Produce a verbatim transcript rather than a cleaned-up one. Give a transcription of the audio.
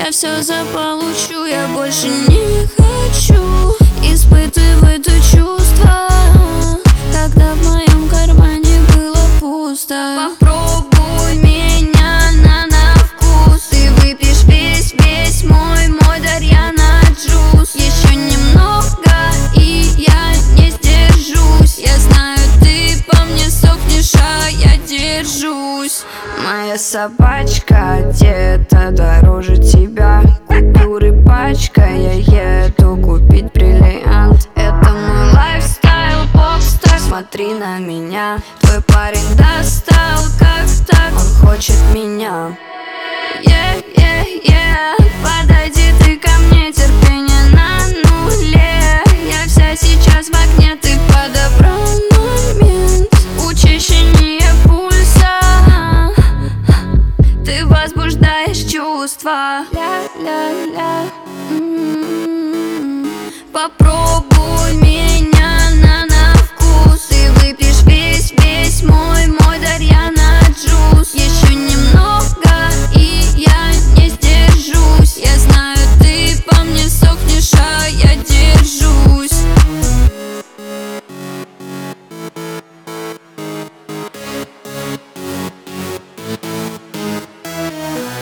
Я все заполучу, я больше не хочу испытывать то чувство, когда в моем кармане было пусто. Попробуй меня на, на вкус, ты выпьешь весь, весь мой, мой Дарьяна джуз. Еще немного, и я не сдержусь. Я знаю, ты по мне сохнешь, а я держусь. Моя собачка где-то дороже тебя. Купюры пачка, я еду купить бриллиант. Это мой лайфстайл, попстар, смотри на меня. Твой парень достал, как так, он хочет меня. Yeah, yeah, yeah. Подойди ты ко мне, терпение на нуле. Я вся сейчас в огне, ты подобрал момент. Учащение пульса, ты возбуждаешь чувства. Ля-ля-ля. М-м-м. Попробуй меня на, на вкус, ты выпьешь весь, весь мой, мой Дарьяна джуз.